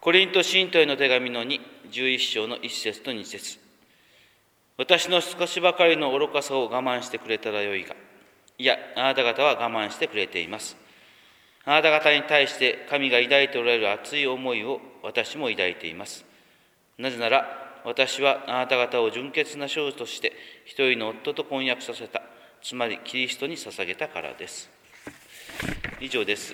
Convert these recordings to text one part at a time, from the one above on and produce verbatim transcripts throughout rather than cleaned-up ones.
コリント信徒への手紙のに、じゅういっ章のいち節とに節。私の少しばかりの愚かさを我慢してくれたらよいが、いや、あなた方は我慢してくれています。あなた方に対して神が抱いておられる熱い思いを私も抱いています。なぜなら、私はあなた方を純潔な少女として一人の夫と婚約させた、つまりキリストに捧げたからです。以上です。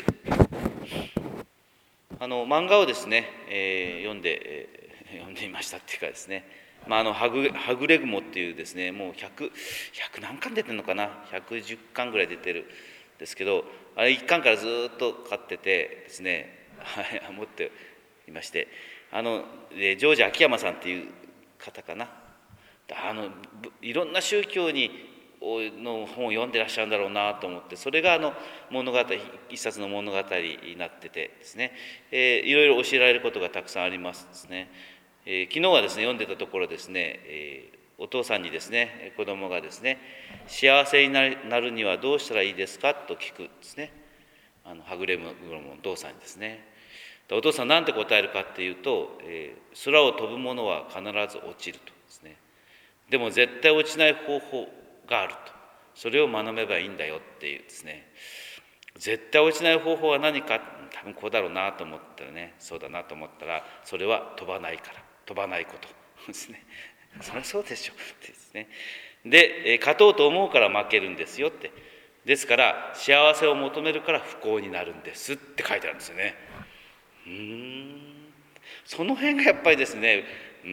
あの漫画をですね、えー、読んで、えー、読んでいましたっていうかですね、まあ、あのはぐはぐれ雲っていうですね、もうひゃく、ひゃく何巻出てるのかな、ひゃくじゅっかんぐらい出てるんですけど、あれいっかんからずっと買っててですね、はい、持っていまして、あのジョージ秋山さんっていう方かな、あのいろんな宗教にの本を読んでらっしゃるんだろうなと思って、それがあの物語、一冊の物語になっててですね、えー、いろいろ教えられることがたくさんありますですね。えー、昨日はですね、読んでたところですね、えー、お父さんにですね、子供がですね、幸せになるにはどうしたらいいですかと聞くですね、あのはぐれ雲のお父さんにですね。お父さん何て答えるかっていうと、えー、空を飛ぶものは必ず落ちるとですね。でも絶対落ちない方法があると、それを学べばいいんだよっていうですね。絶対落ちない方法は何か、多分こうだろうなと思ったらね、そうだなと思ったら、それは飛ばないから、飛ばないことですね。そりゃそうでしょってですね。で、勝とうと思うから負けるんですよって。ですから幸せを求めるから不幸になるんですって書いてあるんですよね。うーん、その辺がやっぱりですね、うん、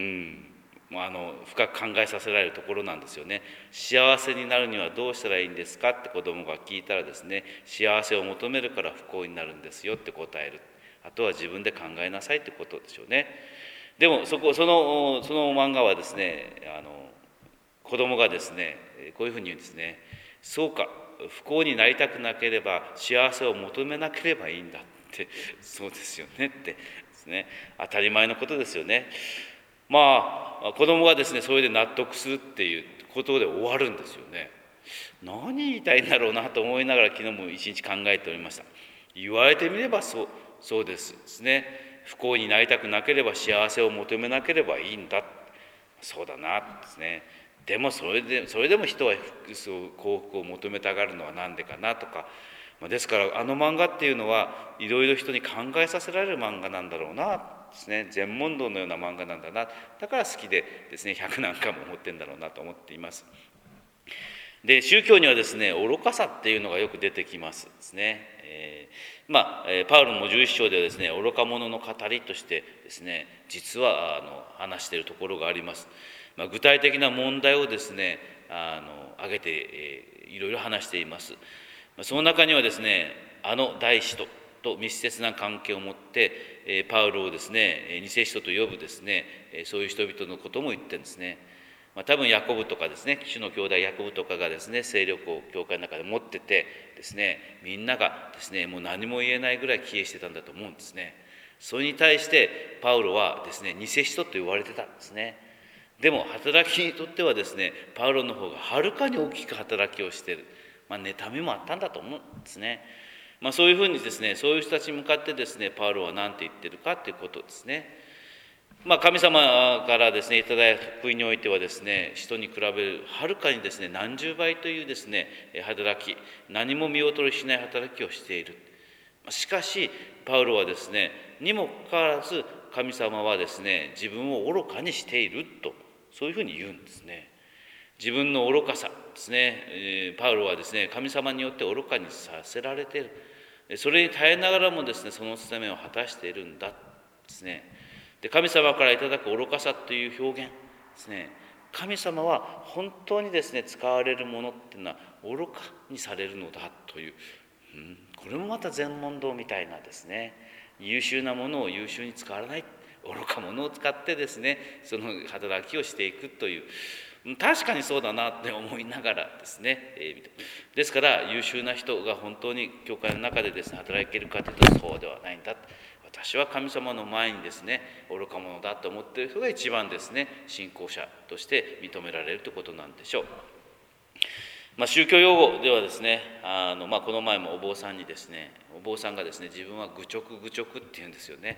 あの深く考えさせられるところなんですよね。幸せになるにはどうしたらいいんですかって子供が聞いたらですね、幸せを求めるから不幸になるんですよって答える。あとは自分で考えなさいってことでしょうね。でもそこそのその漫画はですね、あの子供がですねこういうふうに言うんですね。そうか、不幸になりたくなければ幸せを求めなければいいんだって、そうですよねってですね、当たり前のことですよね。まあ子供がですねそれで納得するっていうことで終わるんですよね。何言いたいんだろうなと思いながら昨日も一日考えておりました。言われてみればそうそうですですね。不幸になりたくなければ幸せを求めなければいいんだ、そうだなですね。でもそれでそれでも人は幸福を求めたがるのは何でかなとか、ですからあの漫画っていうのはいろいろ人に考えさせられる漫画なんだろうなですね。全問答のような漫画なんだな、だから好きでですねひゃく何回も持ってんだろうなと思っています。で宗教にはですね愚かさっていうのがよく出てきますですね。えー、まあパウロもじゅういっ章ではですね愚か者の語りとしてですね実はあの話しているところがあります。まあ、具体的な問題をですねあの挙げて、えー、いろいろ話しています。その中にはですねあの大使徒と密接な関係を持って、えー、パウロをですね偽使徒と呼ぶですねそういう人々のことも言ってるんですね。まあ、多分ヤコブとかですね主の兄弟ヤコブとかがですね勢力を教会の中で持っててですねみんながですねもう何も言えないぐらい帰依してたんだと思うんですね。それに対してパウロはですね偽使徒と言われてたんですね。でも働きにとってはですねパウロの方がはるかに大きく働きをしている、まあ、妬みもあったんだと思うんですね。まあ、そういうふうにですねそういう人たちに向かってですねパウロは何て言ってるかということですね。まあ、神様からですねいただいた福音においてはですね人に比べるはるかにですね何十倍というですね働き、何も見劣りしない働きをしている。しかしパウロはですねにもかかわらず神様はですね自分を愚かにしていると、そういうふうに言うんですね。自分の愚かさですね、パウロはですね神様によって愚かにさせられている。それに耐えながらもですねその務めを果たしているんだですね。で神様からいただく愚かさという表現ですね、神様は本当にですね使われるものっていうのは愚かにされるのだという、うん、これもまた全問答みたいなですね、優秀なものを優秀に使わない、愚か者を使ってですねその働きをしていくという、確かにそうだなって思いながらですね、えー、ですから優秀な人が本当に教会の中でですね働けるかというとそうではないんだ。私は神様の前にですね愚か者だと思っている人が一番ですね信仰者として認められるということなんでしょう。まあ、宗教用語ではですねあの、まあ、この前もお坊さんにですねお坊さんがですね自分は愚直愚直って言うんですよね。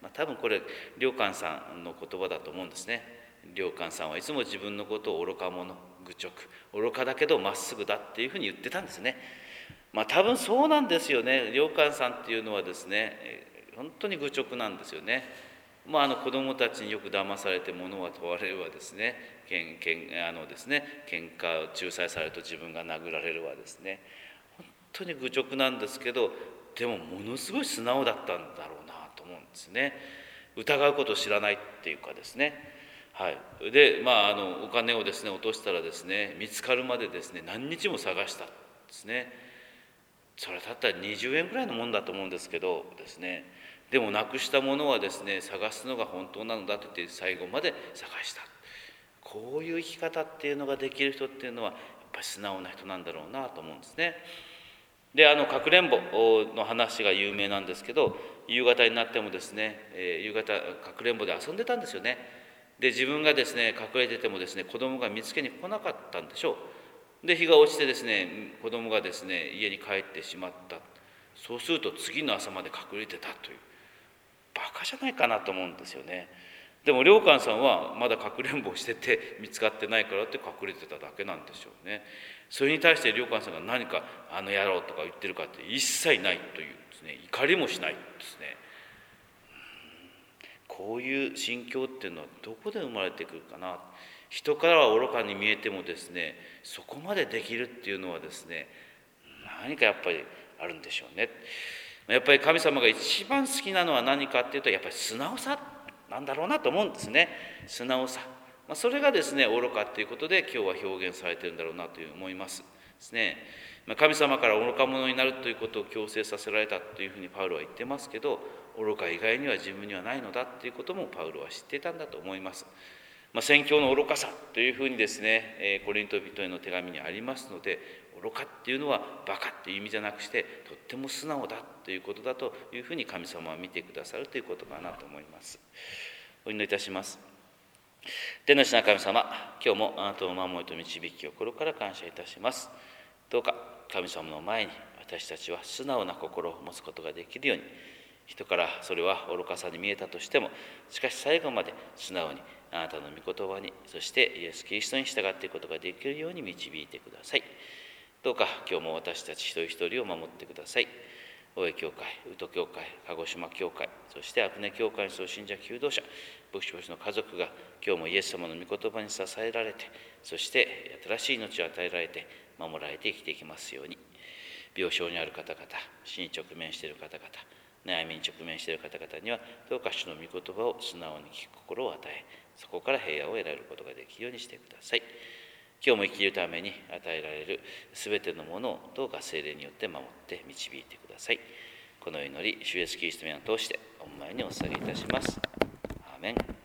まあ、多分これ良寛さんの言葉だと思うんですね。良寛さんはいつも自分のことを愚か者、愚直、愚かだけどまっすぐだっていうふうに言ってたんですね。まあ多分そうなんですよね。良寛さんっていうのはですね、本当に愚直なんですよね。まあ、あの子どもたちによく騙されて物は問われるわですね、けんけんあのですね喧嘩を仲裁されると自分が殴られるわですね。本当に愚直なんですけど、でもものすごい素直だったんだろうなと思うんですね。疑うことを知らないっていうかですね。はい、で、まあ、あのお金をですね落としたらですね、見つかるまでですね何日も探したんですね。それだったらにじゅうえんぐらいのもんだと思うんですけどですね、でもなくしたものはですね探すのが本当なのだと言って最後まで探した。こういう生き方っていうのができる人っていうのはやっぱり素直な人なんだろうなと思うんですね。で、あのかくれんぼの話が有名なんですけど、夕方になってもですね、えー、夕方かくれんぼで遊んでたんですよね。で、自分がですね隠れててもですね子供が見つけに来なかったんでしょう。で、日が落ちてですね子供がですね家に帰ってしまった。そうすると次の朝まで隠れてたという、バカじゃないかなと思うんですよね。でも良寛さんはまだかくれんぼをしてて見つかってないからって隠れてただけなんでしょうね。それに対して良寛さんが何か「あの野郎」とか言ってるかって一切ないというですね、怒りもしないですね。こういう心境っていうのはどこで生まれてくるかな。人からは愚かに見えてもですね、そこまでできるっていうのはですね、何かやっぱりあるんでしょうね。やっぱり神様が一番好きなのは何かっていうと、やっぱり素直さなんだろうなと思うんですね。素直さ、まあ、それがですね愚かっていうことで今日は表現されてるんだろうなという思いますですね。まあ、神様から愚か者になるということを強制させられたというふうにパウロは言ってますけど、愚か以外には自分にはないのだっていうこともパウロは知っていたんだと思います。まあ、宣教の愚かさというふうにですね、えー、コリント人への手紙にありますので、愚かっていうのはバカっていう意味じゃなくしてとっても素直だということだというふうに神様は見てくださるということかなと思います。お祈りいたします。天の父なる神様、今日もあなたの守りと導きを心から感謝いたします。どうか神様の前に私たちは素直な心を持つことができるように、人からそれは愚かさに見えたとしても、しかし最後まで素直にあなたの御言葉に、そしてイエス・キリストに従っていくことができるように導いてください。どうか今日も私たち一人一人を守ってください。大江教会、宇都教会、鹿児島教会、そして阿久根教会の信者求道者、牧師牧師の家族が今日もイエス様の御言葉に支えられて、そして新しい命を与えられて守られて生きていきますように。病床にある方々、死に直面している方々、悩みに直面している方々にはどうか主の御言葉を素直に聞く心を与え、そこから平和を得られることができるようにしてください。今日も生きるために与えられるすべてのものをどうか聖霊によって守って導いてください。この祈り、主イエスキリストの名を通してお前にお捧げいたします。アーメン。